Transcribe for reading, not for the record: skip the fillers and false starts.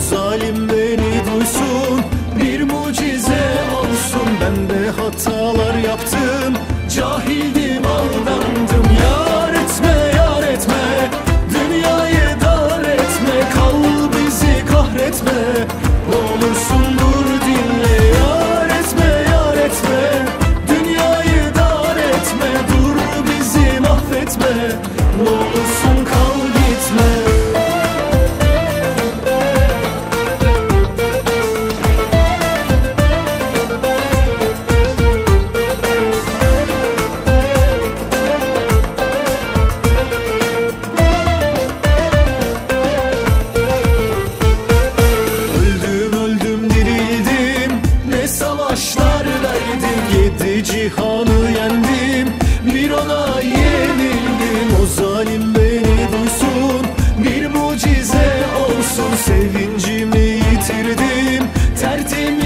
zalim beni duysun, bir mucize olsun. Ben de hatalar yaptım, cahildim, aldandım. Yar etme, yar etme, dünyayı dar etme, kal bizi kahretme, ne olursun dur dinle. Yar etme, yar etme, dünyayı dar etme, dur bizi mahvetme, ne olursun kal gitme. Savaşlar verdim, 7 cihanı yendim, bir ona yenildim. O zalim beni duysun, bir mucize olsun. Sevincimi yitirdim, tertemiz